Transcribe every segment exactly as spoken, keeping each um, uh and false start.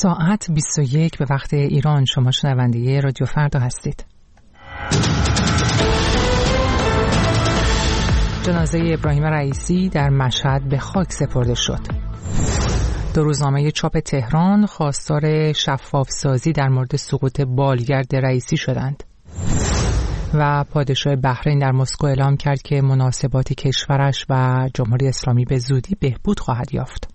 ساعت بیست و یک به وقت ایران. شما شنونده رادیو فردا هستید. جنازه ابراهیم رئیسی در مشهد به خاک سپرده شد. دو روزنامه چاپ تهران خواستار شفاف‌سازی در مورد سقوط بالگرد رئیسی شدند. و پادشاه بحرین در مسکو اعلام کرد که مناسبات کشورش و جمهوری اسلامی به زودی بهبود خواهد یافت.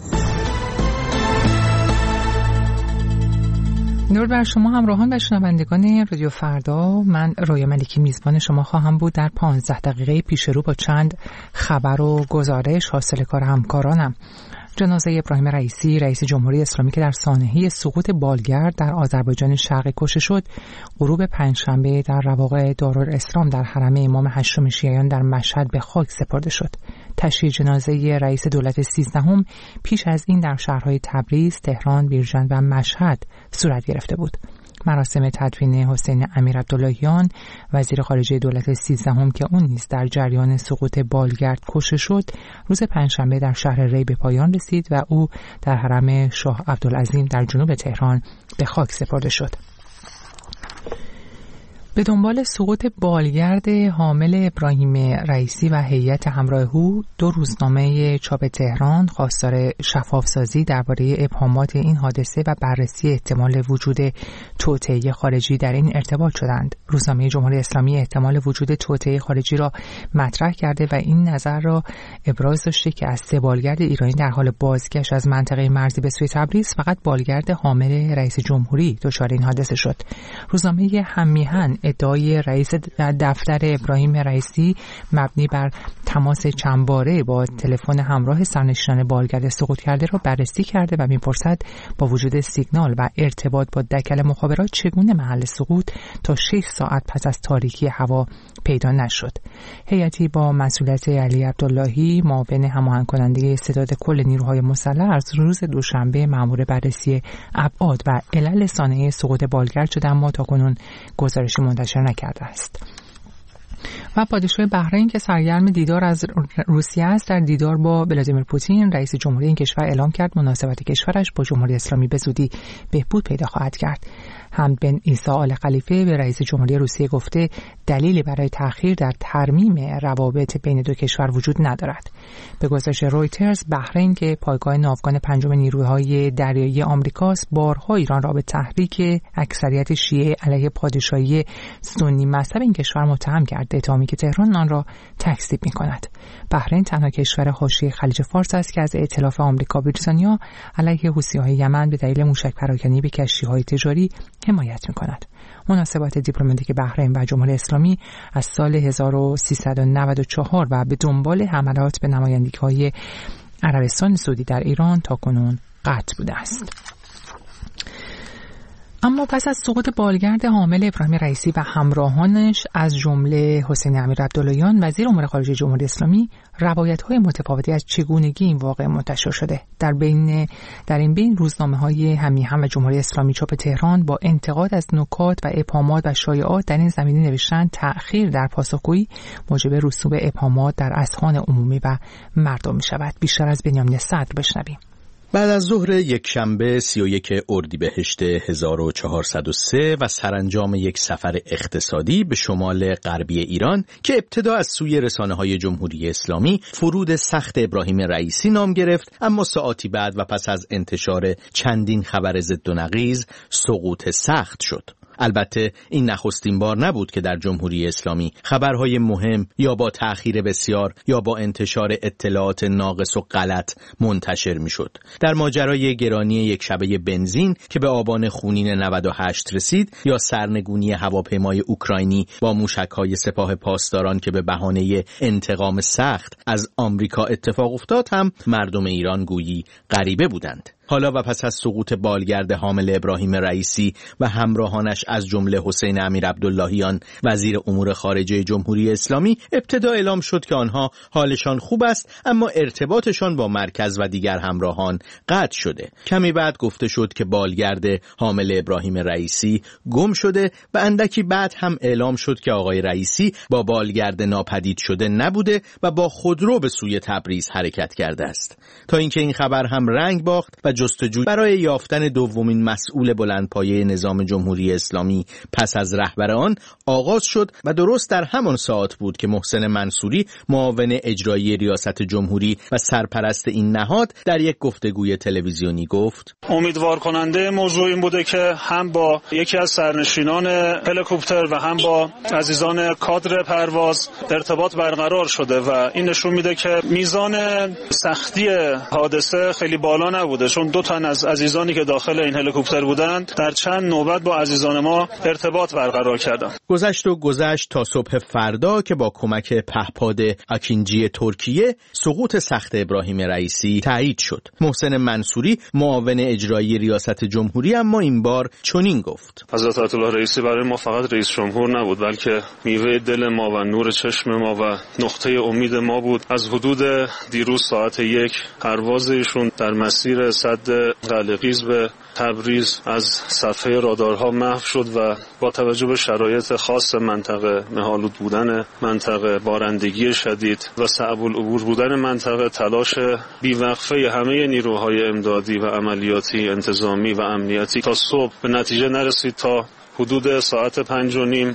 درود بر شما همراهان و شنوندگان رادیو فردا. من رویا ملکی میزبان شما خواهم بود در پانزده دقیقه پیش رو با چند خبر و گزارش حاصل کار همکارانم. جنازه ابراهیم رئیسی رئیس جمهوری اسلامی که در سانحه سقوط بالگرد در آذربایجان شرقی کشته شد، غروب پنجشنبه در رواق دارالاسلام در حرم امام هشتم شیعیان در مشهد به خاک سپرده شد. تشییع جنازه رئیس دولت سیزدهم پیش از این در شهرهای تبریز، تهران، بیرجند و مشهد صورت گرفته بود. مراسم تدفین حسین امیرعبداللهیان وزیر خارجه دولت سیزدهم که اون نیز در جریان سقوط بالگرد کشته شد، روز پنجشنبه در شهر ری به پایان رسید و او در حرم شاه عبدالعظیم در جنوب تهران به خاک سپرده شد. به دنبال سقوط بالگرد حامل ابراهیم رئیسی و هیئت همراه او، دو روزنامه چاپ تهران خواستار شفاف‌سازی درباره ابهامات این حادثه و بررسی احتمال وجود توطئه خارجی در این ارتباط شدند. روزنامه جمهوری اسلامی احتمال وجود توطئه خارجی را مطرح کرده و این نظر را ابراز داشته که از سه بالگرد ایرانی در حال بازگشت از منطقه مرزی به سوی تبریز، فقط بالگرد حامل رئیس جمهوری دچار این حادثه شد. روزنامه هم‌میهن ادعای رئیس دفتر ابراهیم رئیسی مبنی بر تماس چندباره با تلفن همراه سرنشینان بالگرد سقوط کرده را بررسی کرده و می‌پرسد با وجود سیگنال و ارتباط با دکل مخابرات چگونه محل سقوط تا شش ساعت پس از تاریکی هوا پیدا نشد. هیئتی با مسئولیت علی عبداللهی معاون هماهنگ کننده ستاد کل نیروهای مسلح از روز دوشنبه مأمور بررسی ابعاد و علل سانحه سقوط بالگرد شده، اما تاکنون گزارشی منتشر نکرده است. و پادشاه بحرین که سرگرم دیدار از روسیه است، در دیدار با ولادیمیر پوتین رئیس جمهوری این کشور اعلام کرد مناسبات کشورش با جمهوری اسلامی به زودی بهبود پیدا خواهد کرد. حمد بن عیسی آل خلیفه به رئیس جمهوری روسیه گفته دلیلی برای تأخیر در ترمیم روابط بین دو کشور وجود ندارد. به گزارش رویترز، بحرین که پایگاه ناوگان پنجم نیروهای دریایی آمریکاست، بارها ایران را به تحریک اکثریت شیعه علیه پادشاهی سنی مذهب این کشور متهم کرد، اتهامی که تهران آن را تکذیب می‌کند. بحرین تنها کشور حاشیه خلیج فارس است که از ائتلاف آمریکا و بریتانیا علیه حوثی‌های یمن به دلیل موشک پراکنی به کشتی‌های تجاری حمایت می‌کند. مناسبات دیپلماتیک بحرین و جمهوری اسلامی از سال هزار و سیصد و نود و چهار و به دنبال حملات به نمایندگی‌های عربستان سعودی در ایران تاکنون قطع بوده است. اما پس از سقوط بالگرد حامل ابراهیم رئیسی و همراهانش از جمله حسین امیرعبداللهیان وزیر امور خارجه جمهوری اسلامی، روایت‌های متفاوتی از چگونگی این واقعه منتشر شده. در بین در این بین روزنامه‌های هم‌میهن و جمهوری اسلامی چاپ تهران با انتقاد از نکات و ابهامات و شایعات در این زمینه نوشتند تأخیر در پاسخگویی موجب رسوب ابهامات در اذهان عمومی و مردم می‌شود. بیشتر از بنیامین صدر بشنویم. بعد از ظهر یک شنبه سی و یک اردیبهشت هزار و چهارصد و سه و سرانجام یک سفر اقتصادی به شمال غربی ایران که ابتدا از سوی رسانه‌های جمهوری اسلامی فرود سخت ابراهیم رئیسی نام گرفت، اما ساعتی بعد و پس از انتشار چندین خبر ضد و نقیض سقوط سخت شد. البته این نخستین بار نبود که در جمهوری اسلامی خبرهای مهم یا با تأخیر بسیار یا با انتشار اطلاعات ناقص و غلط منتشر میشد. در ماجرای گرانی یک شبه بنزین که به آبان خونین نود و هشت رسید، یا سرنگونی هواپیمای اوکراینی با موشک‌های سپاه پاسداران که به بهانه انتقام سخت از آمریکا اتفاق افتاد، هم مردم ایران گویی غریبه بودند. حالا و پس از سقوط بالگرد حامل ابراهیم رئیسی و همراهانش از جمله حسین امیرعبداللهیان وزیر امور خارجه جمهوری اسلامی، ابتدا اعلام شد که آنها حالشان خوب است، اما ارتباطشان با مرکز و دیگر همراهان قطع شده. کمی بعد گفته شد که بالگرد حامل ابراهیم رئیسی گم شده و اندکی بعد هم اعلام شد که آقای رئیسی با بالگرد ناپدید شده نبوده و با خودرو به سوی تبریز حرکت کرده است. تا اینکه این خبر هم رنگ باخت و جستجو برای یافتن دومین مسئول بلندپایه نظام جمهوری اسلامی پس از رهبر آن آغاز شد و درست در همان ساعت بود که محسن منصوری معاون اجرایی ریاست جمهوری و سرپرست این نهاد در یک گفتگوی تلویزیونی گفت: امیدوار کننده موضوع این بوده که هم با یکی از سرنشینان هلیکوپتر و هم با عزیزان کادر پرواز ارتباط برقرار شده و این نشون میده که میزان سختی حادثه خیلی بالا نبوده، چون دو تن از عزیزانی که داخل این هلیکوپتر بودند در چند نوبت با عزیزان ما ارتباط برقرار کردند. گذشت و گذشت تا صبح فردا که با کمک پهپاد اکینجی ترکیه سقوط سخت ابراهیم رئیسی تایید شد. محسن منصوری معاون اجرایی ریاست جمهوری اما این بار چنین گفت: حضرت آیت الله رئیسی برای ما فقط رئیس جمهور نبود، بلکه میوه دل ما و نور چشم ما و نقطه امید ما بود. از حدود دیروز ساعت یک پرواز ایشون در مسیر سد قلقیز به تبریز از صفحه رادارها محو شد و با توجه به شرایط خاص منطقه، مه‌آلود بودن منطقه، بارندگی شدید و صعب العبور بودن منطقه، تلاش بیوقفه همه نیروهای امدادی و عملیاتی، انتظامی و امنیتی تا صبح به نتیجه نرسید. تا حدود ساعت پنج و نیم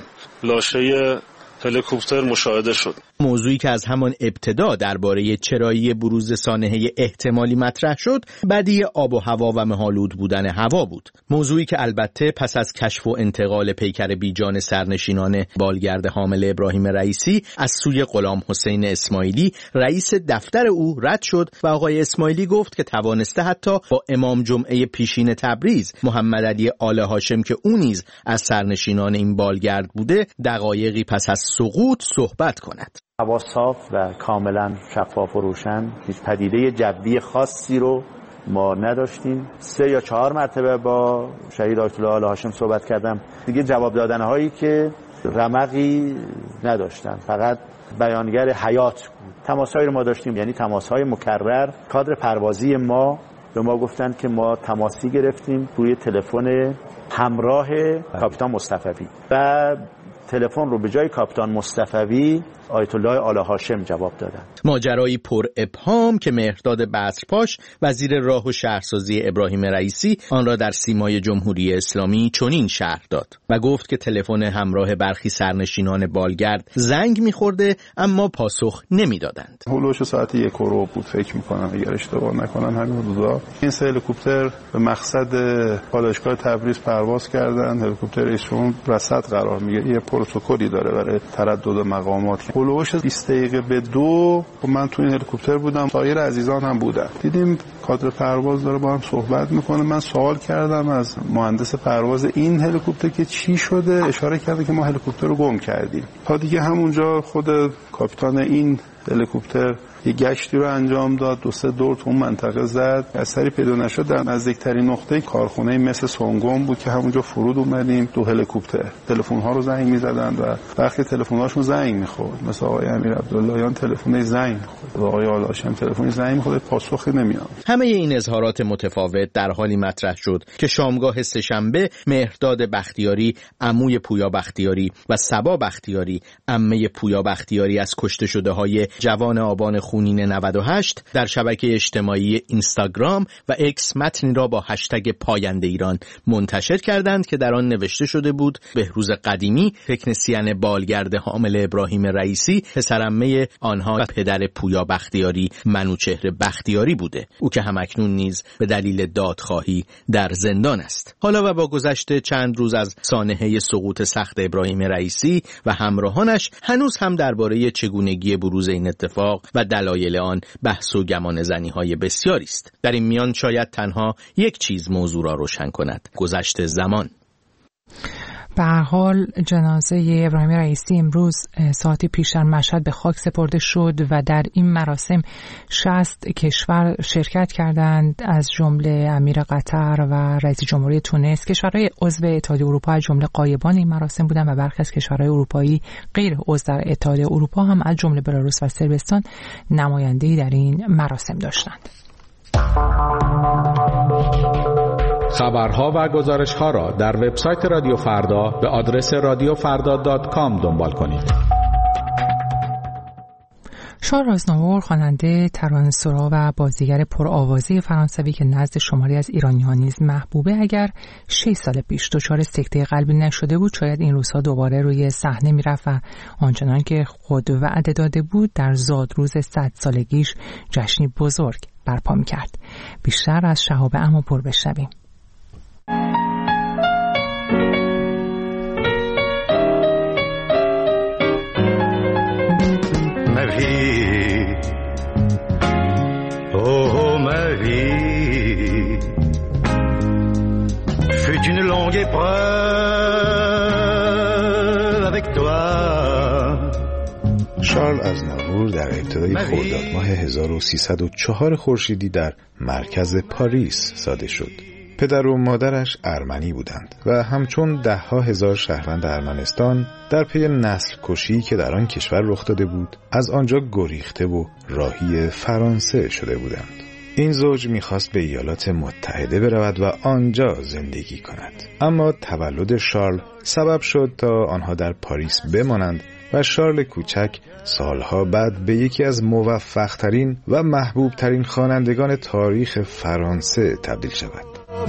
لاشه هلیکوپتر مشاهده شد. موضوعی که از همان ابتدا درباره چرایی بروز سانحه احتمالی مطرح شد، بدی آب و هوا و مه‌آلود بودن هوا بود. موضوعی که البته پس از کشف و انتقال پیکر بیجان سرنشینان بالگرد حامل ابراهیم رئیسی از سوی غلام حسین اسماعیلی رئیس دفتر او رد شد و آقای اسماعیلی گفت که توانسته حتی با امام جمعه پیشین تبریز محمد علی آل هاشم که او نیز از سرنشینان این بالگرد بوده دقایقی پس از سقوط صحبت کند. هوا صاف و کاملا شفاف و روشن، هیچ پدیده جوی خاصی رو ما نداشتیم. سه یا چهار مرتبه با شهید آیت الله آل هاشم صحبت کردم، دیگه جواب دادنهایی که رمقی نداشتن، فقط بیانگر حیات بود. تماسهایی رو ما داشتیم، یعنی تماسهای مکرر. کادر پروازی ما به ما گفتن که ما تماسی گرفتیم روی تلفن همراه کاپیتان مصطفوی و تلفن رو به جای کاپیتان مصطفوی آیت الله آل هاشم جواب دادند. ماجرایی پر ابهام که مهرداد بصرپاش وزیر راه و شهرسازی ابراهیم رئیسی آن را در سیمای جمهوری اسلامی چنین شرح داد و گفت که تلفن همراه برخی سرنشینان بالگرد زنگ می‌خورده اما پاسخ نمی‌دادند. هولوش ساعت یک رو بود فکر می‌کنم اگر اشتباه نکنم همین حدودا. این سه هلیکوپتر به مقصد پالایشگاه تبریز پرواز کردند. هلیکوپتر ایشون رصد قرار می‌گیره، یه پروتکلی داره برای تردد مقامات. هولوش بیست دقیقه به دو من تو این هلیکوپتر بودم، سایر عزیزان هم بودن. دیدیم کادر پرواز داره با هم صحبت میکنه. من سوال کردم از مهندس پرواز این هلیکوپتر که چی شده، اشاره کرده که ما هلیکوپتر رو گم کردیم. تا دیگه همونجا خود کاپیتان این هلیکوپتر یه گشتی رو انجام داد، دو سه دور تو اون منطقه زد، اثری پیدا نشد. در نزدیکترین نقطه کارخونه مثل سونگوم بود که همونجا فرود اومدیم. دو هلیکوپتر تلفن ها رو زنگ می‌زدن و برخی تلفن هاشون زنگ می‌خورد، مثل آقای امیر عبداللهیان تلفن زنگ می‌خورد و آقای آل هاشم تلفن زنگ می‌خورد، پاسخی نمیاد. همه این اظهارات متفاوت در حالی مطرح شد که شامگاه سه‌شنبه مهرداد بختیاری عموی پویا بختیاری و صبا بختیاری عمه پویا بختیاری از کشته شده‌های جوان آبان خونین نود و هشت در شبکه اجتماعی اینستاگرام و اکس متنی را با هشتگ پاینده ایران منتشر کردند که در آن نوشته شده بود: بهروز قدیمی تکنسین بالگرد حامل ابراهیم رئیسی پسرعمه آنها و پدر پویا بختیاری منوچهر بختیاری بوده، او که همکنون نیز به دلیل دادخواهی در زندان است. حالا و با گذشت چند روز از سانحه سقوط سخت ابراهیم رئیسی و همراهانش هنوز هم درباره چگونگی بروز این اتفاق و دلایل آن بحث و گمانه‌زنی های بسیاری است. در این میان شاید تنها یک چیز موضوع را روشن کند: گذشت زمان. به هر حال جنازه ابراهیم رئیسی امروز ساعتی پیش در مشهد به خاک سپرده شد و در این مراسم شصت کشور شرکت کردند، از جمله امیر قطر و رئیس جمهوری تونس. کشورهای عضو اتحادیه اروپا از جمله غایبان این مراسم بودند و برخی از کشورهای اروپایی غیر عضو در اتحادیه اروپا هم از جمله بلاروس و صربستان نماینده‌ای در این مراسم داشتند. خبرها و گزارش‌ها را در وبسایت رادیو فردا به آدرس رادیو فردا دات کام دنبال کنید. شارل آزناور خواننده، ترانه‌سرا و بازیگر پرآوازه فرانسوی که نزد شماری از ایرانیان نیز محبوبه، اگر شش سال پیش دچار سکته قلبی نشده بود شاید این روزها دوباره روی صحنه میرفت و آنچنان که خود وعده داده بود در زادروز صد سالگیش جشنی بزرگ برپا می‌کرد. بیشتر از شهاب اماپور بشنویم. Ma vie, oh ma vie, fut une longue épreuve avec toi. شارل آزناور در ابتدای خرداد ماه هزار و سیصد و چهار خورشیدی در مرکز پاریس زاده شد. پدر و مادرش ارمنی بودند و همچون ده ها هزار شهروند ارمنستان در پی نسل کشی که در آن کشور رخ داده بود از آنجا گریخته و راهی فرانسه شده بودند. این زوج میخواست به ایالات متحده برود و آنجا زندگی کند، اما تولد شارل سبب شد تا آنها در پاریس بمانند و شارل کوچک سالها بعد به یکی از موفق‌ترین و محبوب‌ترین خوانندگان تاریخ فرانسه تبدیل شود.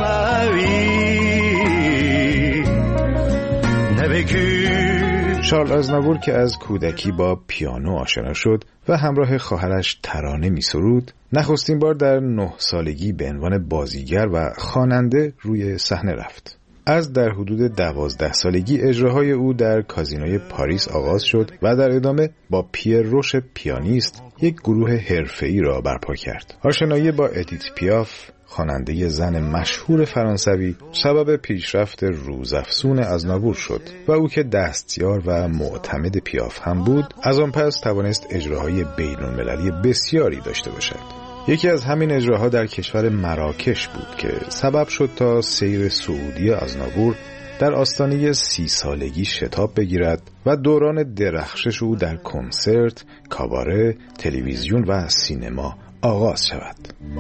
شارل آزناور که از کودکی با پیانو آشنا شد و همراه خواهرش ترانه می سرود، نخستین بار در نه سالگی به عنوان بازیگر و خواننده روی صحنه رفت. از در حدود دوازده سالگی اجراهای او در کازینوی پاریس آغاز شد و در ادامه با پیر روش پیانیست یک گروه حرفه‌ای را برپا کرد. آشنایی با ادیت پیاف، خواننده زن مشهور فرانسوی، سبب پیشرفت روزافزون آزناور شد و او که دستیار و معتمد پیاف هم بود، از آن پس توانست اجراهای بین‌المللی بسیاری داشته باشد. یکی از همین اجراها در کشور مراکش بود که سبب شد تا سیر سعودی آزناور در آستانه سی سالگی شتاب بگیرد و دوران درخشش او در کنسرت، کاباره، تلویزیون و سینما آغاز شود.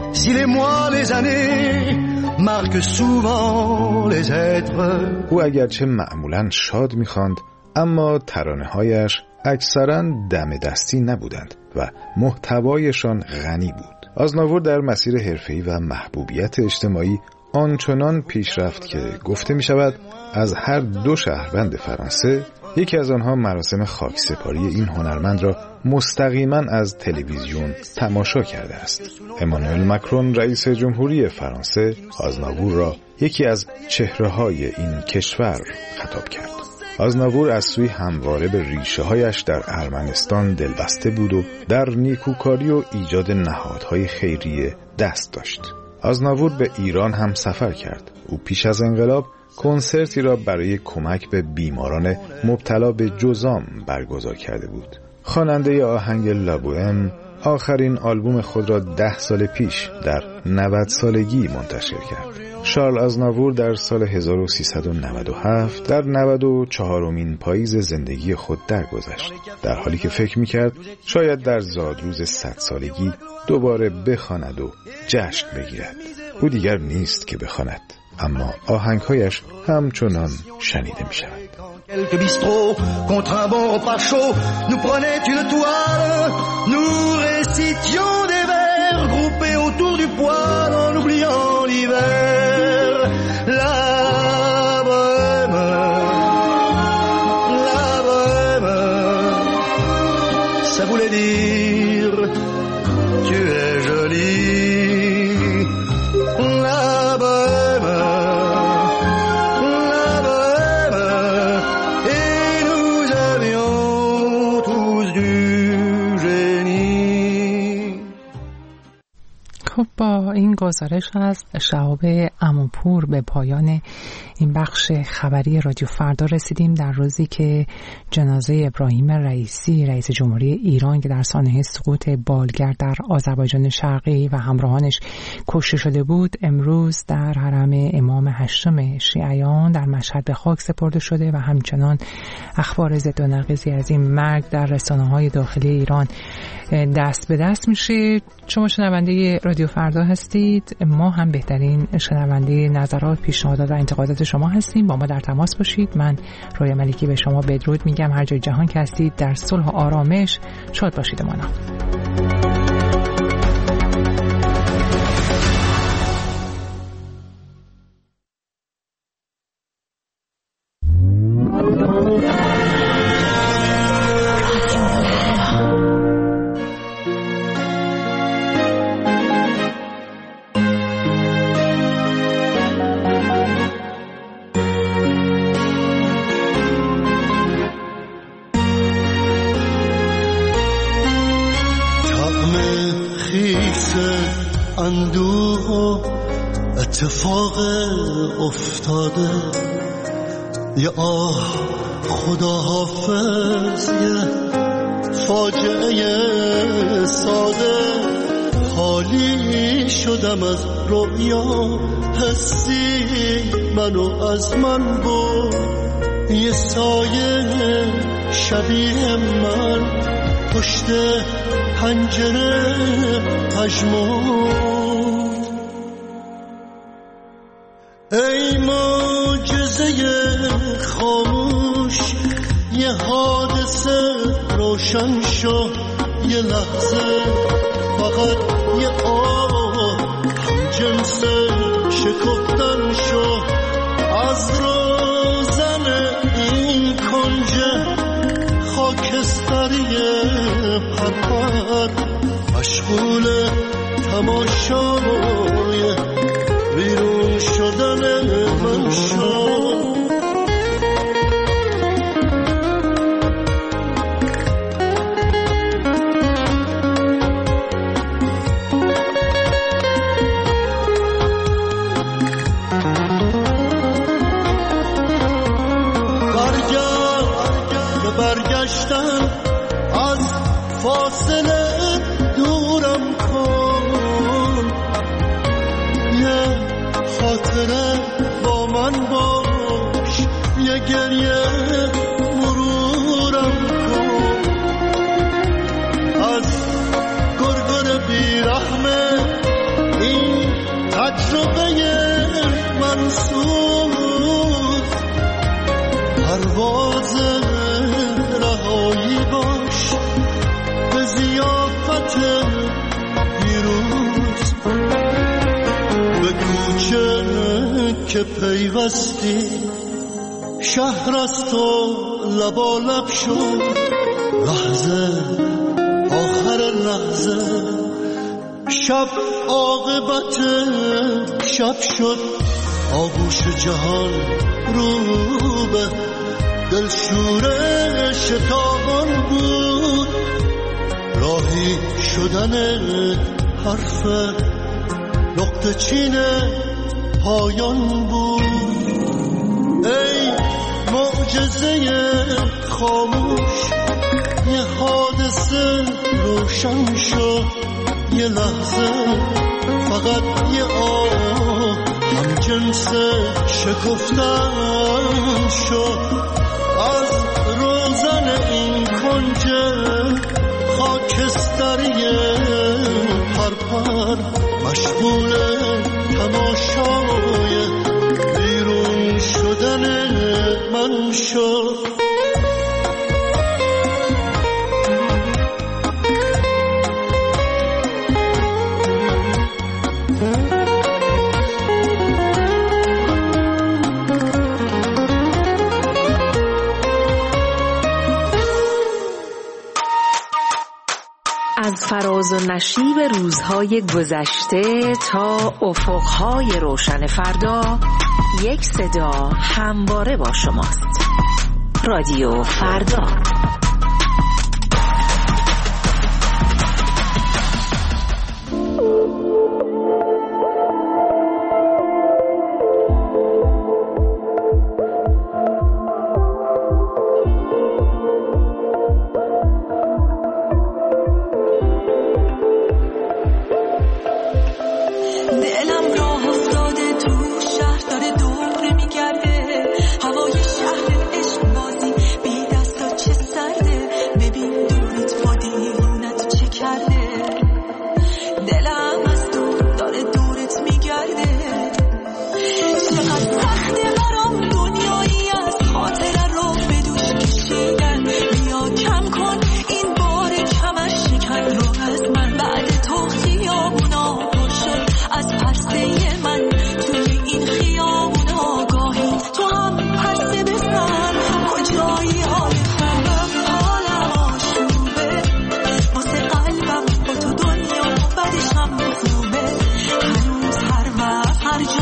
او اگرچه معمولاً شاد می‌خواند، اما ترانه‌هایش اکثراً دم دستی نبودند و محتوایشان غنی بود. آزناور در مسیر حرفه‌ای و محبوبیت اجتماعی آنچنان پیشرفت که گفته می شود از هر دو شهروند فرانسه یکی از آنها مراسم خاکسپاری این هنرمند را مستقیما از تلویزیون تماشا کرده است. امانوئل مکرون رئیس جمهوری فرانسه آزناور را یکی از چهره‌های این کشور خطاب کرد. آزناور از سوی همواره به ریشه‌هایش در ارمنستان دلبسته بود و در نیکوکاری و ایجاد نهادهای خیریه دست داشت. آزناور به ایران هم سفر کرد. او پیش از انقلاب کنسرتی را برای کمک به بیماران مبتلا به جذام برگزار کرده بود. خواننده آهنگ لابوئم آخرین آلبوم خود را ده سال پیش در نود سالگی منتشر کرد. شارل آزناور در سال هزار و سیصد و نود و هفت در نود و چهارمین پاییز زندگی خود درگذشت، در حالی که فکر می‌کرد شاید در زادروز صد سالگی دوباره بخواند و جشن بگیرد. او دیگر نیست که بخواند، اما آهنگهایش همچنان شنیده می‌شود. Quelques bistrots, contre un bon repas chaud, nous prenaient une toile, nous récitions des vers groupés autour du poêle en oubliant l'hiver. La bohème, la bohème, ça voulait dire tu es jolie. La bohème, خب با این گزارش از شهاب اماپور به پایان این بخش خبری رادیو فردا رسیدیم، در روزی که جنازه ابراهیم رئیسی رئیس جمهوری ایران که در سانحه سقوط بالگر در آذربایجان شرقی و همراهانش کشته شده بود، امروز در حرم امام هشتم شیعیان در مشهد به خاک سپرده شده و همچنان اخبار ضد و نقیضی از این مرگ در رسانه‌های داخلی ایران دست به دست میشه. شما شنونده رادیو فردا هستید. هستید. ما هم بهترین شنونده نظرات، پیشنهادات و انتقادات شما هستیم. با ما در تماس باشید. من رویا ملکی به شما بدرود میگم. هر جای جهان که هستید در صلح و آرامش شاد باشید. مانا اندوه و اتفاق افتاده، یه آه خدا حافظ، یه فاجعه ساده. خالی شدم از رویا، حسی منو از من برد. یه سایه شبیه من پشت پنجره پژمرد. ای معجزه خاموش، یه حادثه روشن شو. یه لحظه فقط یه آه هم جنس شکفتن شو. از روزن این کنج خاکستری پرپر، مشغول تماشای بیرون شدن من شو. برگشتن از فاصله دورم کن. یه خاطره با من باش، یه گریه مرورم کن. از گرگر بیرحمه این تجربه منصور، پرواز رهایی باش به ضیافت پیروز. به کوچه که پیوستی شهر است و لبالب شد. لحظه آخر لحظه شب عاقبت شب شد. آغوش جهان رو به دلشوره شتابان بود. راهی شدن حرف نقطه چین پایان بود. ای معجزه خاموش، یه حادثه روشن شد. یه لحظه فقط یه آه هم جنس شکفتن شد. از روزن این کنج خاکستری پرپر، مشغول تماشای بیرون شدن من شد. از فراز و نشیب روزهای گذشته تا افقهای روشن فردا، یک صدا همواره با شماست. رادیو فردا. هوای شهر عشق بازی بی دست و چه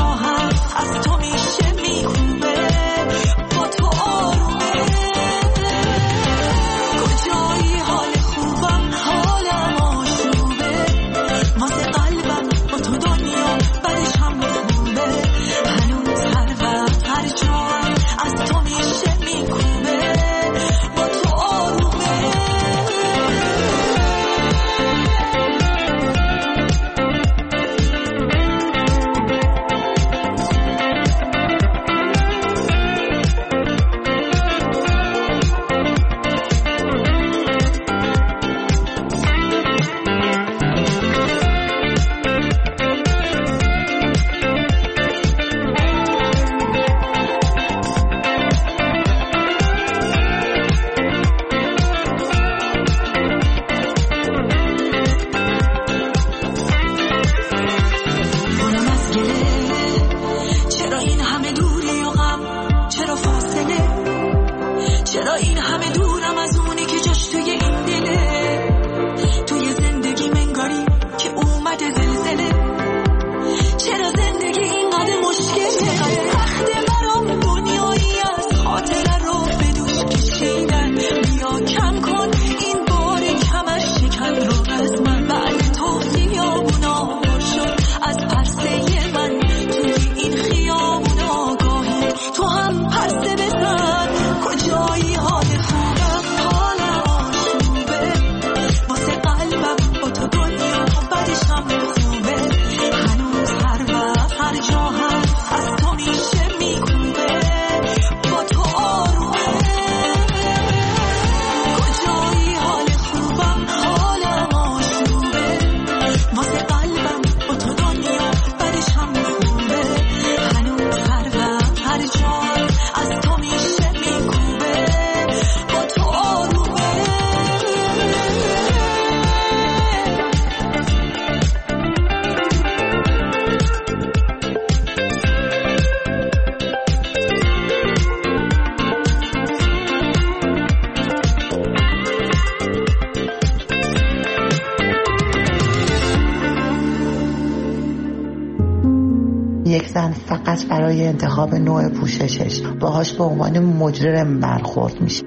یک زن فقط برای انتخاب نوع پوششش باهاش به عنوان مجرم برخورد میشه.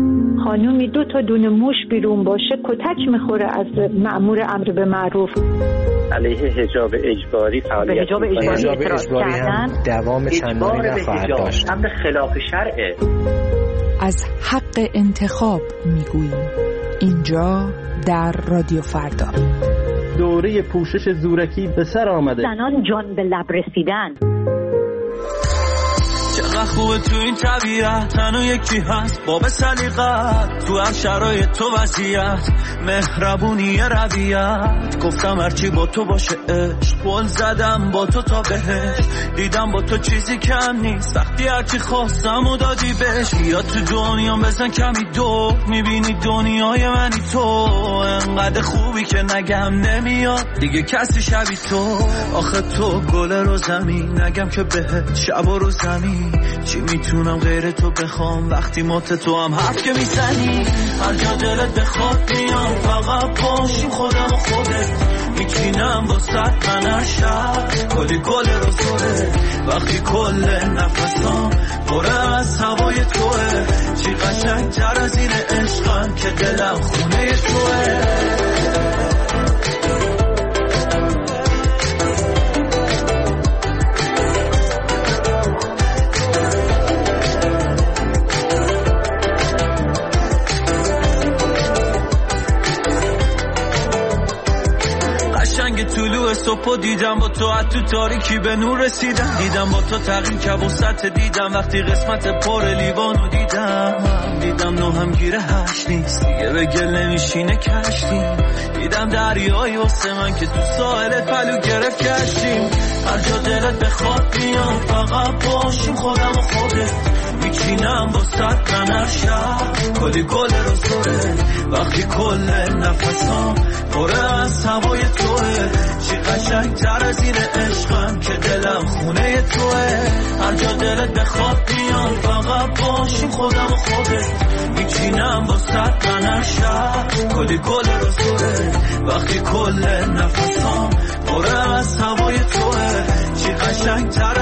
خانومی دو تا دونه موش بیرون باشه کتک میخوره از مأمور امر به معروف. علیه حجاب اجباری فعالیت حجاب اجباری, حجاب اجباری هم دوام چندانی نخواهد داشت. امر خلاف شرعه. از حق انتخاب میگوییم اینجا در رادیو فردا. دوره پوشش زورکی به سر آمده. زنان جان به لب رسیدن. چقدر خوبه تو این طبیعت تنو یکی هست باب سلیقت تو هر شرایط تو وضعیت مهربونی رویت گفتم هرچی با تو باشه عشق قول زدم با تو تا بهش دیدم با تو چیزی کم نیست وقتی هرچی خواستم و دادی بهش یا تو دنیا بزن کمی دو میبینی دنیای منی تو انقدر خوبی که نگم نمیاد دیگه کسی شبی تو آخه تو گل رو زمین نگم که بهت شب و رو زمین چی میتونم غیر تو بخوام وقتی مات تو هم حرف که میزنی هر جا دلت بخواد میام فقط باشیم خودم و خودت میچینم با ست من هر شب کلی گل رو زوره وقتی کل نفسام پره از هوای توه چی قشنگ تر از این عشقم که دلم خونه توه. طلوع صبح دیدم با تو تو تاریکی به نور رسیدم دیدم با تو تغییر که وسط دیدم وقتی قسمت پر لیوانو دیدم دیدم نو هم گیره هش نیست دیگه به گل نمیشینه کشتیم دیدم دریایی واسه من که تو ساحل پلو گرفت کشتیم هر جا دلت بخواد میام فقط باشیم خودم و خودت میچینم با ست من هر شب کلی گل رو زوره وقتی کل نفسام پره از هوای توه چی قشنگ تر از این عشقم که دلم خونه توه هر جا دلت بخواد میام فقط باشیم خودم و خودت میچینم با ست من هر شب کلی گل رو زوره وقتی کل نفسام پره از هوای توه چی قشنگ تر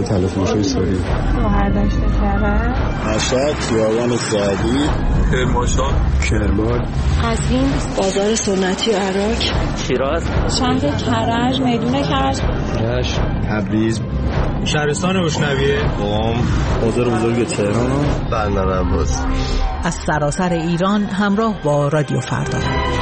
تلفروش‌های سوری. شوهر داشته شهر مشهد، خیابان سعدی، کرمانشاه، کرمان، قزوین، بازار سنتی عراق، شیراز، شهر کرج، میدون کرج، رشت، تبریز، شهرستان روشنویه، قم، بازار بزرگ تهران، بندر عباس. از سراسر ایران همراه با رادیو فردا.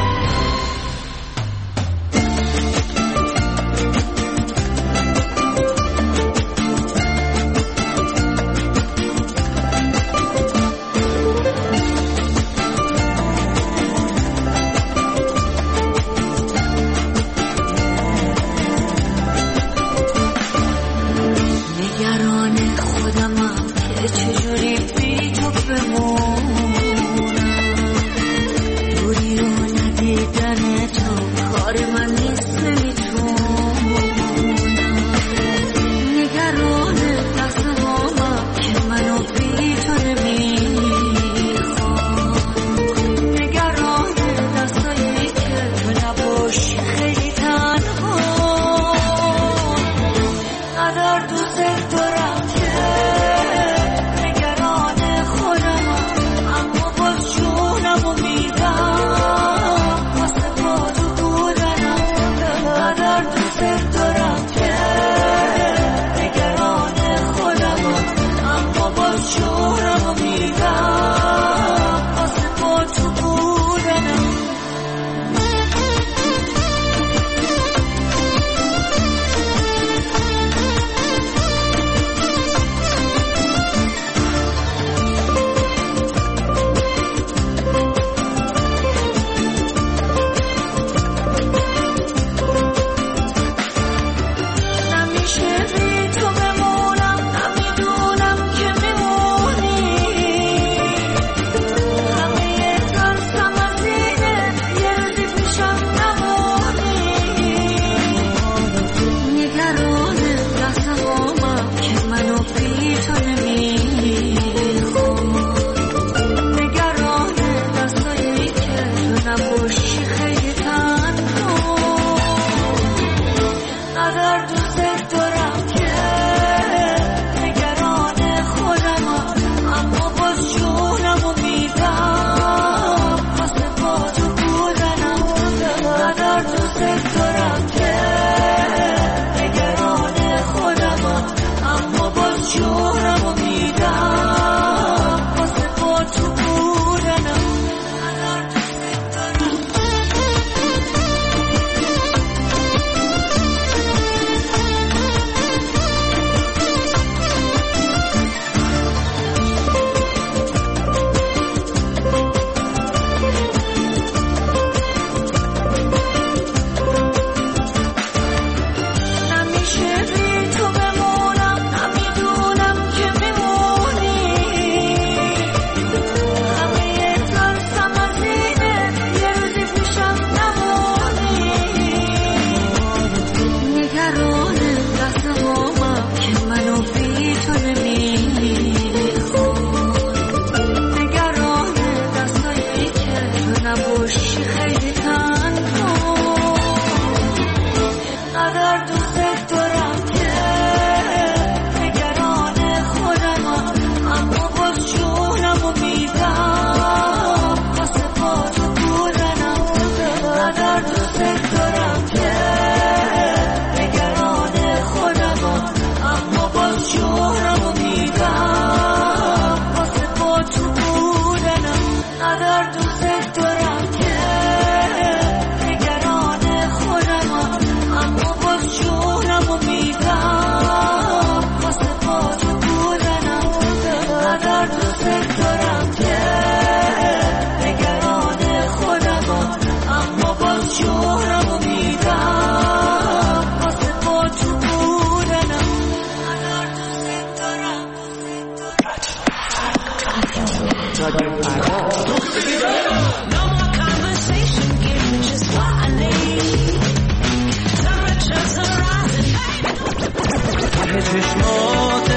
چشمات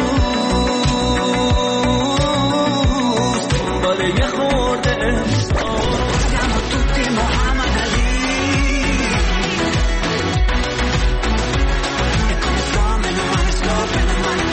امروز داره یه خورده siamo tutti Muhammad Ali e come fenomeno, ma ne scopre, ma ne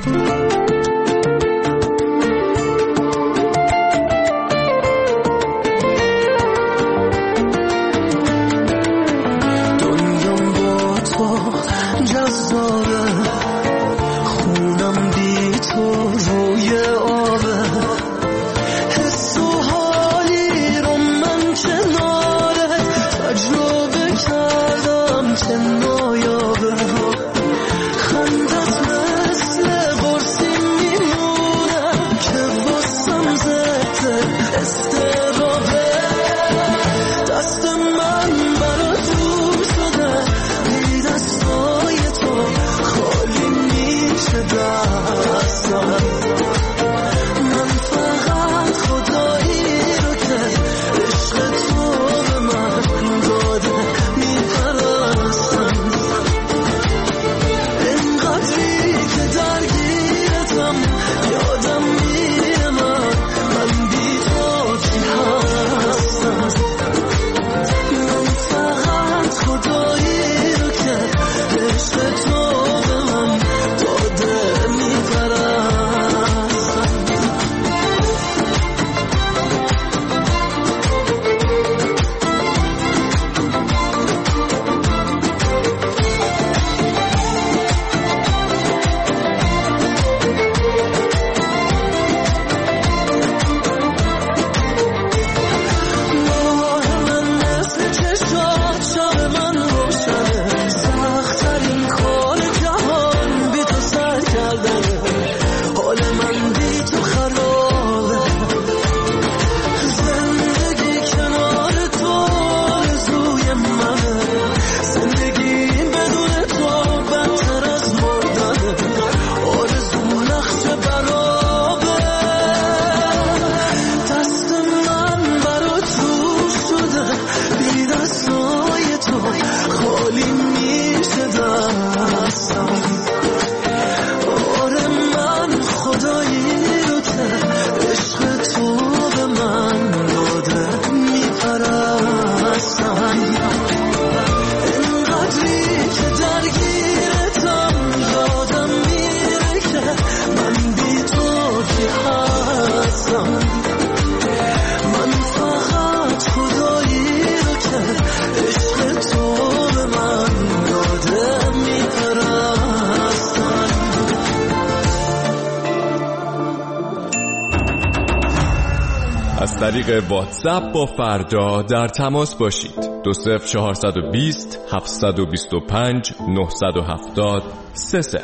از طریق واتساپ با فردا در تماس باشید. دو صفر چهارصد و بیست هفتصد و بیست و پنج نهصد و هفتاد سه صفر.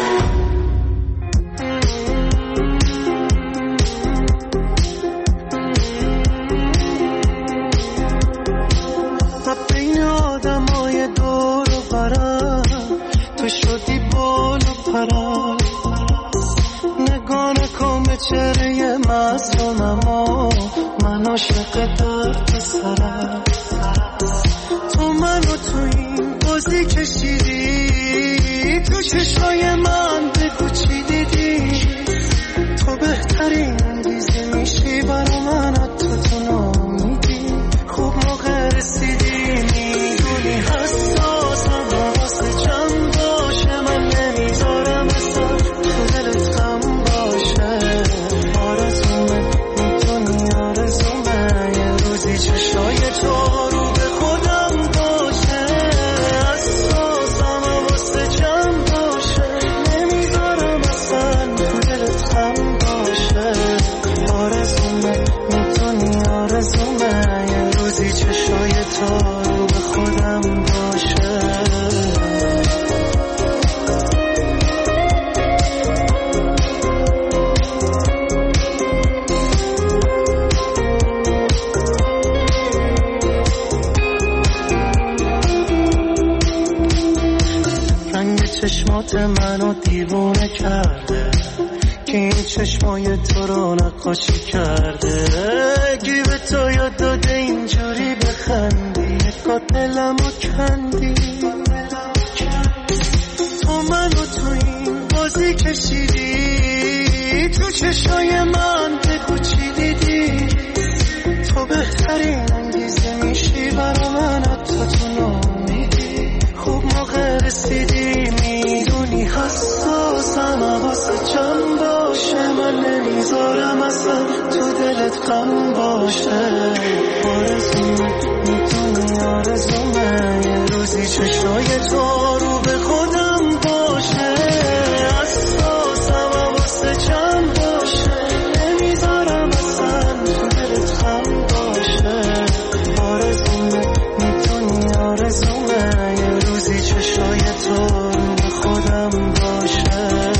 بین آدمای دور و برم تو شدی بال و پرم، نگاه نکن به چهره مظلومم و من عاشق درد سرم. تو منو تو این بازی کشیدی، تو چشمای من بگو چی دیدی. تو بهترین انگیزه میشی برا من، حتی تو نامیدی. خوب موقع رسیدی، میدونی حساسم واسه چند باشه. من نمیذارم اصلا تو دلت غم باشه. آرزومه میتونی آرزومه یه روزی چشای تو رو به خودم باشه. حساسم واسه چند باشه. نمیذارم اصلا تو دلت غم باشه. آرزومه میتونی آرزومه یه روزی چشای تو رو به خودم باشه. رنگ چشمات منو دیوونه کرده، که این چشمای تو رو نقاشی کرده. گیب تو یاد داده اینجوری بخندی، نگاه دلمو کندی. تو منو تو این بازی کشیدی، تو چشای من بگو چی دیدی. تو بهترین انگیزه میشی برا من، حتی تو نامیدی. خوب موقع رسیدی، میدونی حساسم واسه چند باشه، من نمیذارم اصلا تو دلت غم باشه. آرزومه میتونی آرزومه یه روزی چشای تو رو به خودم باشه. اساسم واسه چند باشه، نمیذارم اصلا تو دلت غم باشه. آرزومه میتونی آرزومه یه روزی چشای تو رو به خودم باشه.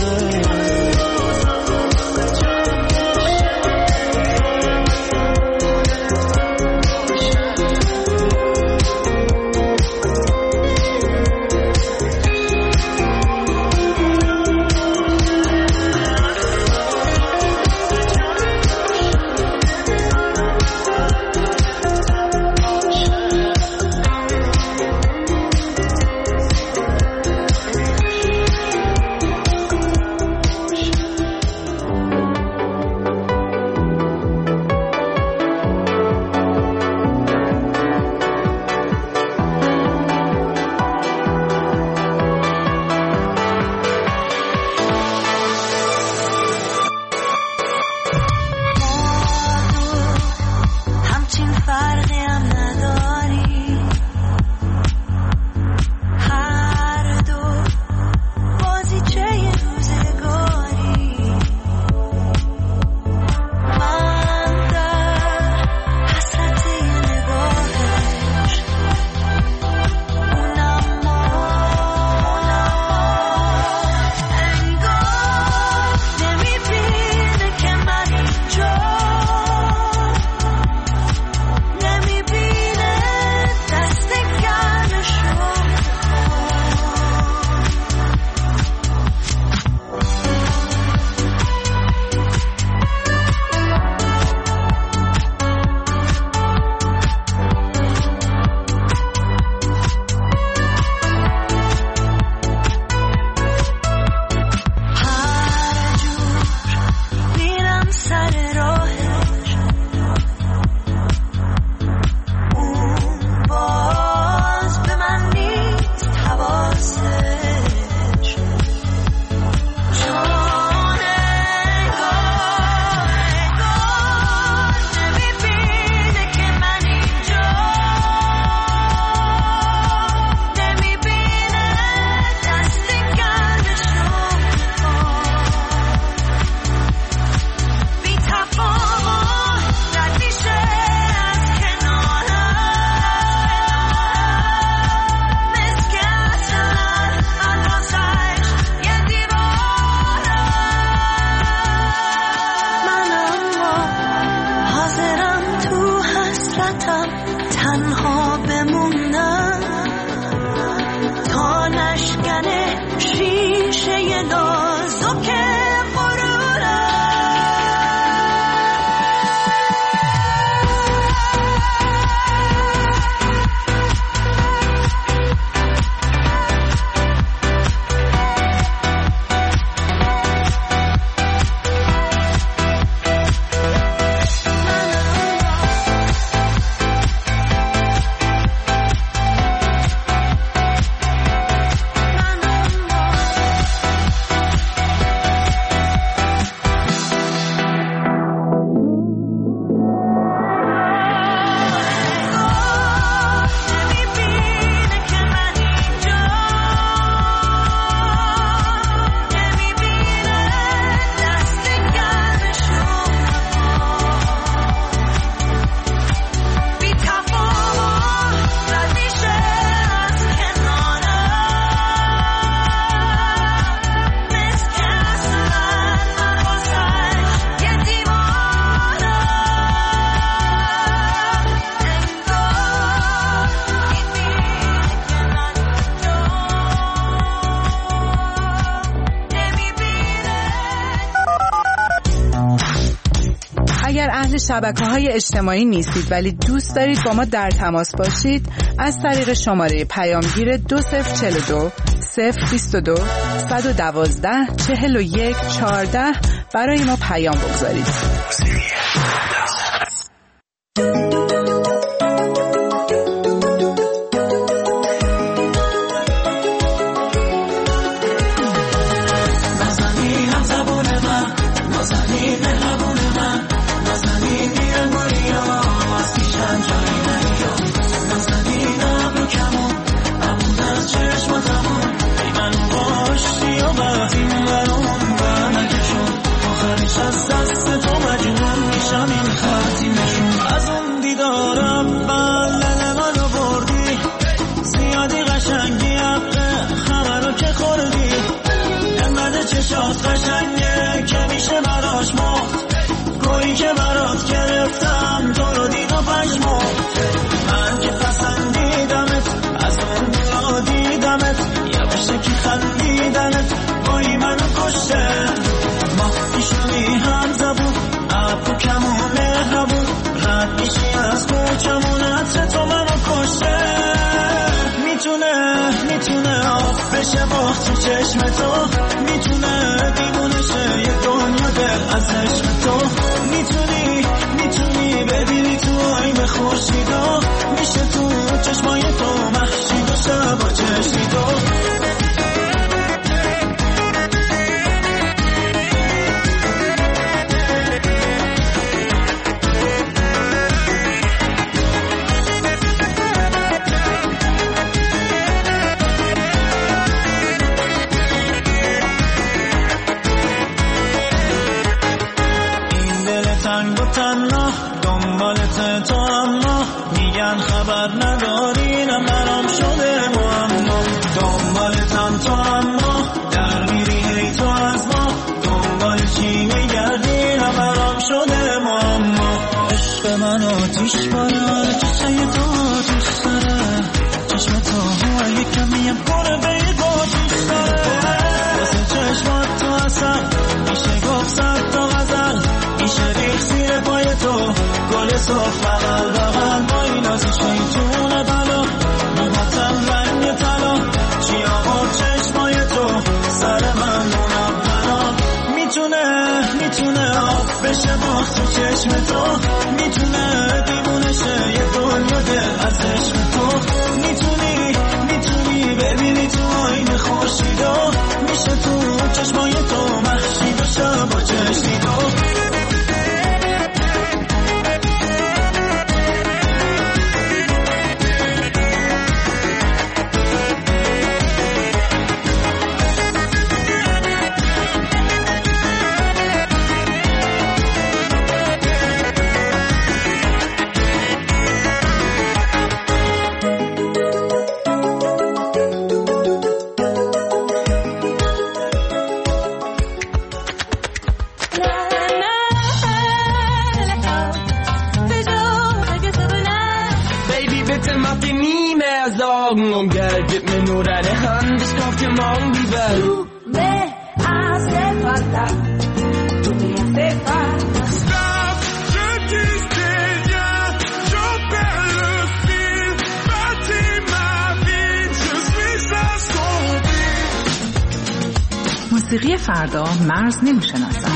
شبکه‌های اجتماعی نیستید ولی دوست دارید با ما در تماس باشید، از طریق شماره پیامگیر دو صفر چهل و دو صفر بیست و دو صد و دوازده چهل و یک چهارده برای ما پیام بگذارید. نزنی هم کشه ما میشونی هم زبون ابرو کمون مهربون رد میشی از کوچمون عطر تو منو کشه میتونه میتونه آب بشه باخت تو چشم تو میتونه دیوونه شه یه دنیا دل از عشق تو میتونی میتونی ببینی تو آینه خورشیدا میشه تو چشمای تو مخشید و شبا چشمی تو دنبالت تو اما میگن خبر نداری نه برام شده معما دنبالتم تو اما در میری هی تو از ما دنبال چی میگردی نه برام شده معما عشق من آتیش باره چشم تو آتیش داره چشم تو هوای کمیم پره به آتیش داره واسه چشمات تو اصل میشه گفت صد تا غزل میشه ریخ زیر پای تو گل صف بغل بغل با این آزی شیطون بلا موهاتم رنگ طلا چی آورد چشمای تو سر من منبلا میتونه میتونه آب بشه باخت تو چشم تو میتونه دیوونه شه یه دنیا دل از عشق تو میتونی میتونی ببینی تو آینه خورشیدا میشه تو چشمای تو مخشید و شبا چشمی تو Augen Geld, gib mir nur deine Hand, ich kauf dir morgen die Welt. Du me hace falta, tu me hace falta. Stop, je disais rien, je perds le fil, bâtis ma vie, je suis assombri. موسیقی فردا مرز نمیشناسن.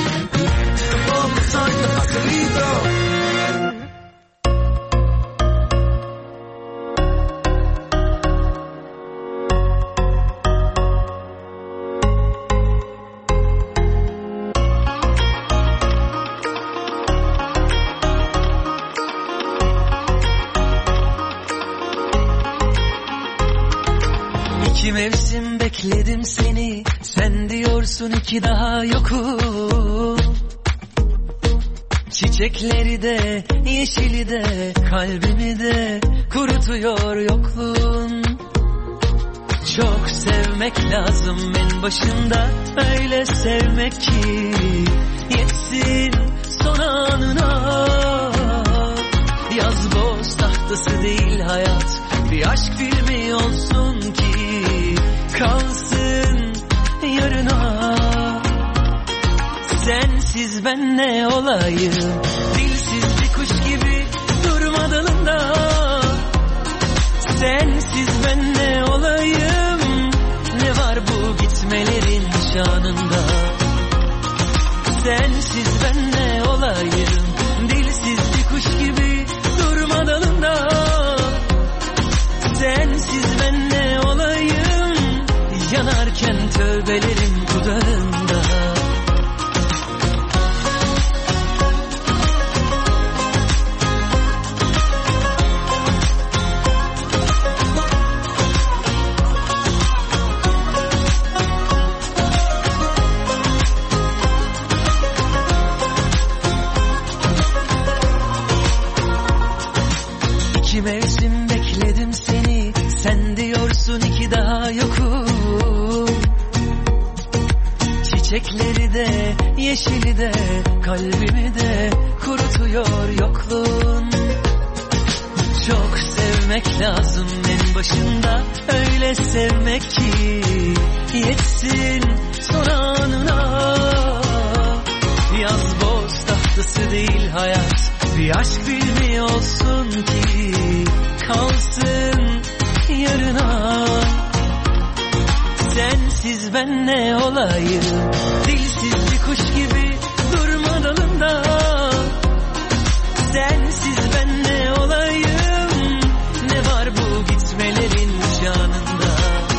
İki mevsim bekledim seni, sen diyorsun iki daha yokum. Çiçekleri de, yeşili de, kalbimi de kurutuyor yokluğun. Çok sevmek lazım en başında, öyle sevmek ki yetsin son anına. Yaz boz tahtası değil hayat, bir aşk filmi olsun ki kalsın yarına. Sensiz ben ne olayım, dilsiz bir kuş gibi durma dalında. Sensiz ben ne olayım, ne var bu gitmelerin şanında. Sensiz ben ne olayım, dilsiz bir kuş gibi durma dalında. Sensiz ben ne olayım, yanarken tövbelerim dudağında. İki mevsim bekledim seni, sen diyorsun iki daha yokum. Çiçekleri de, yeşili de, kalbimi de kurutuyor yokluğun. Çok sevmek lazım en başında, öyle sevmek ki yetsin son anına. Aşk bilmiyorsun ki kalsın yarına. Sensiz ben ne olayım, dilsiz bir kuş gibi durma dalında. Sensiz ben ne olayım, ne var bu gitmelerin canında.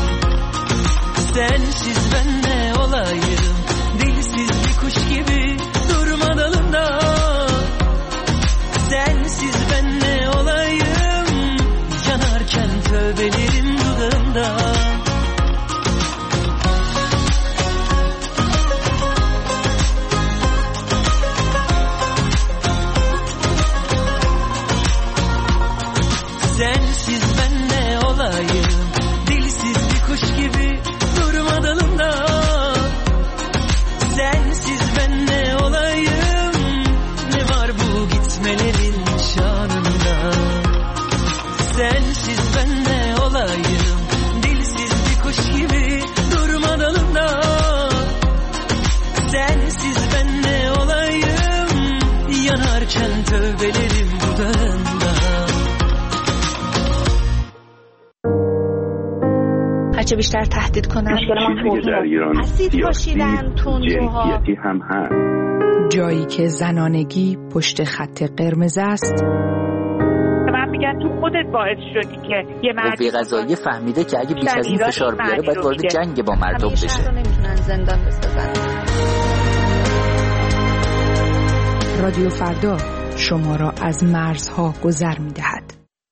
Sensiz ben ne olayım, dilsiz bir kuş gibi durma dalında. Sensiz ben ne olayım, yanarken tövbelerim dudağımda. Sensiz ben ne olayım, dilsiz bir kuş gibi durma dalında. Sensiz ben ne olayım, ne var bu gitmelerin şanında. Sensiz ben ne olayım, dilsiz bir kuş gibi durma dalında. Sensiz ben ne olayım, yanarken tövbelerim dudağında. هرچه بیشتر تهدید کنن چیزی در ایران سیاسی جنسیتی هم هست. جایی که زنانگی پشت خط قرمز است. من میگن تو خودت باعث شدی که یه مردی قضایی فهمیده که اگه بیش از این فشار بیاره باید وارد جنگ با مردم بشه. همیشه نمیتونن زندان بسازن. رادیو فردا شما را از مرزها گذر میدهد.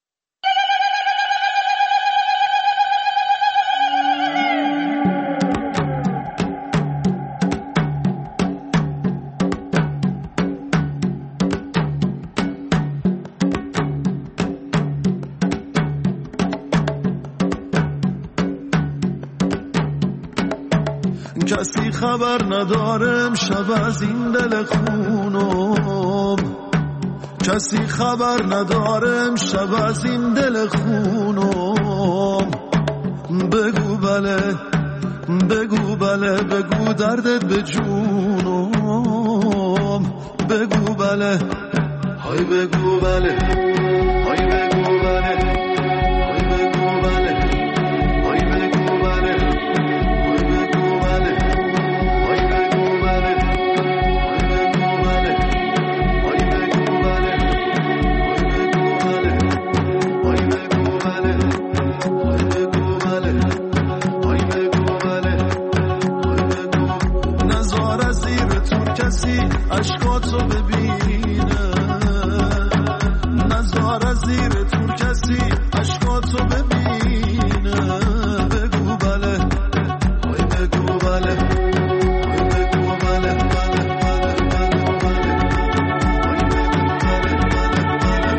کسی خبر ندارم شب از این دل خونم، کسی خبر ندارم شب از این دل خونم. بگو بله بگو بله بگو دردت به جونم. بگو بله های بگو بله های بگو بله های بگو بله های بگو بله عشقاتو ببینه، نظر از زیر تو کسی عشقاتو ببینه. بگو بله های بگو بله های بگو بله بله بله بله بله های بگو بله بله بله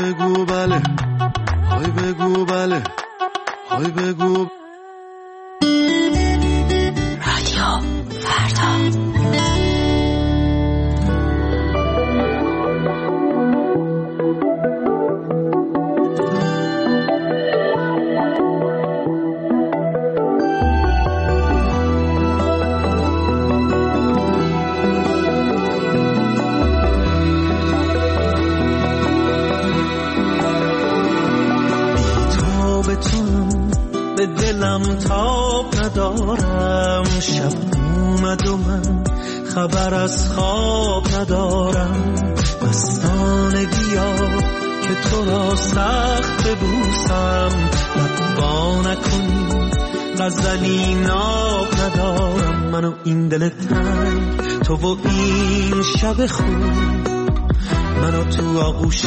بگو بله های بگو بله های بگو رادیو فردا. به دلم تاب ندارم، شب اومد و من خبر از خواب ندارم. مستانه بیا که تو را سخت ببوسم، لبا نکنی غزلی ناب ندارم. من و این دل تنگ، تو و این شب خون، منو تو آغوشت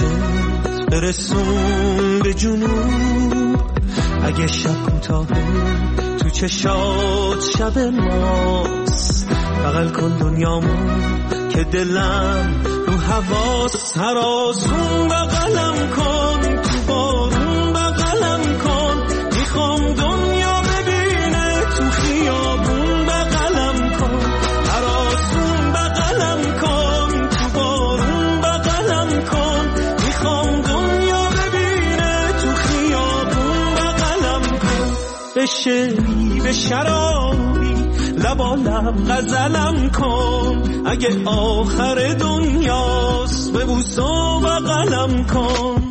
برسون به جنون. اگه شب کوتاهه تو چشات شب ماست، بغل کن دنیامو که دلم رو حواس. هر آسون بغلم کن، تو بارون بغلم کن، میخوام دنیا ببینه تو خیابون بغلم کن. هر آسون بغلم کن، تو بارون بغلم کن، میخوام دنیا ببینه تو خیابون بغلم کن. به شعری به شرابی لبا لب غزلم کن، اگه آخر دنیاست ببوس و بغلم کن.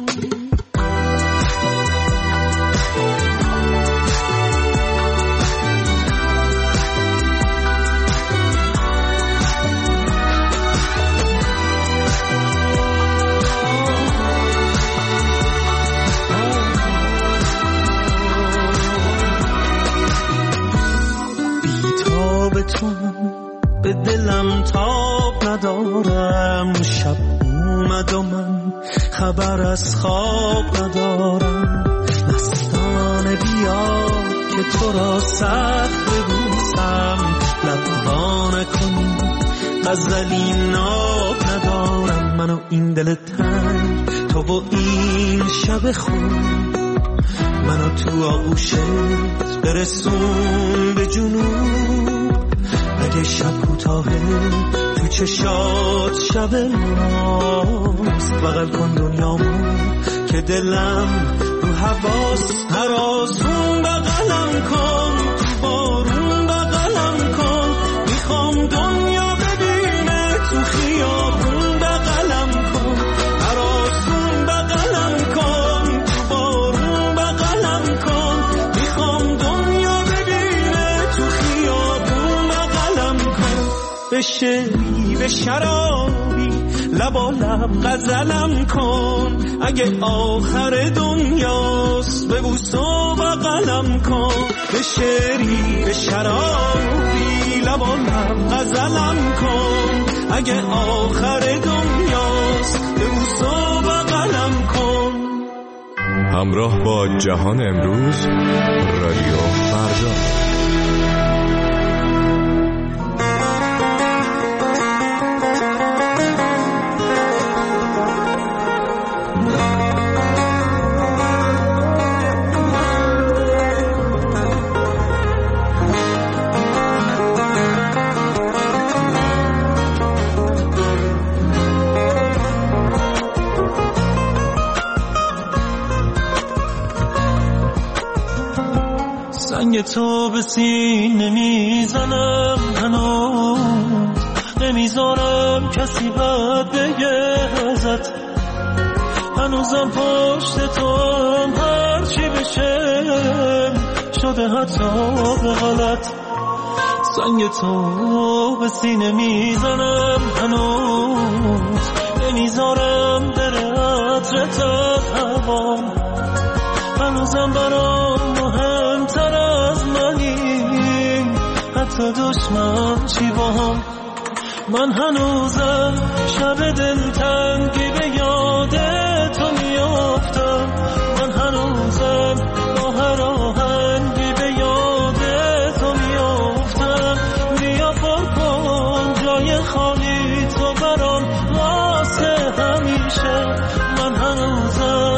به دلم تاب ندارم، شب اومد و من خبر از خواب ندارم. مستانه بیا که تو را سخت ببوسم، لبا نکنی غزلی ناب ندارم. من و این دل تنگ، تو و این شب خون، منو تو آغوشت برسون به جنون. اگه شب کوتاهه تو چشات شب ماست، بغل کن دنیامو که دلم رو حواس. هر آسون بغلم کن، تو بارون بغلم کن، میخوام دنیا ببینه تو خیابون بغلم کن. هر آسون بغلم کن، تو بارون بغلم کن، میخوام دنیا ببینه تو خیابون بغلم کن. به شعری به شرابی لبا لب غزلم کن، اگه آخر دنیاست ببوس و بغلم کن. به شعری به شرابی لبا لب غزلم کن، اگه آخر دنیاست ببوس و بغلم کن. همراه با جهان امروز، رادیو فردا. سنگ تو به سینه میزنم، هنوز نمیذارم کسی بد بگه ازت. هنوزم پشت تو هم هرچی بشه شده حتی به غلط. سنگ تو به سینه میزنم، هنوز نمیذارم بره عطرت از هوام. هنوزم برام مهمتر از منی، حتی دشمن چی با هم. من هنوزم شب دلتنگی به یاد تو میافتم. من هنوزم با هر آهنگی به یاد تو میافتم. بیا پر کن جای خالی تو برام واسه همیشه. من هنوزم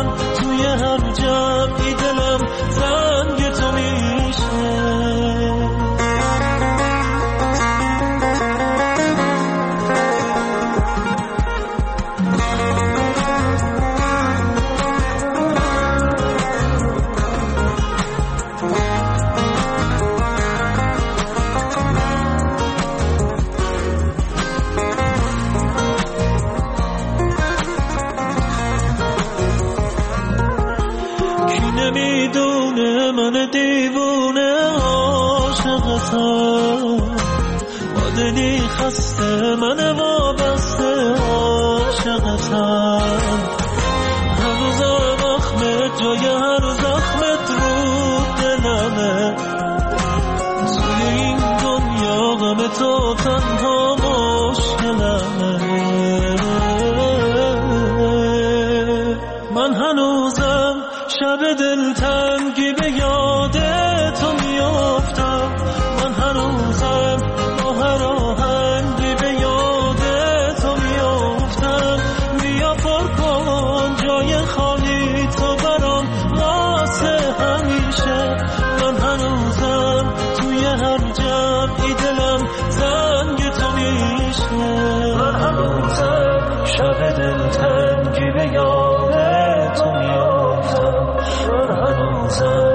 من دیوونه عاشقتم، با دلی خسته من وابسته عاشقتم. هر روز زخمت جای هر زخمت رو دلمه، توی این دنیا غم تو تنها مشکلمه. من هنوزم شب دلتنگی به یاد تو میافتم، من هنوزم با هر آهنگی به یاد تو میافتم. بیا پر کن جای خالی تو برام واسه همیشه، من هنوزم توی هر جمعی دلم زنگ تو میشه. من هنوزم شب دلتنگی به یاد تو میافتم، من هنوزم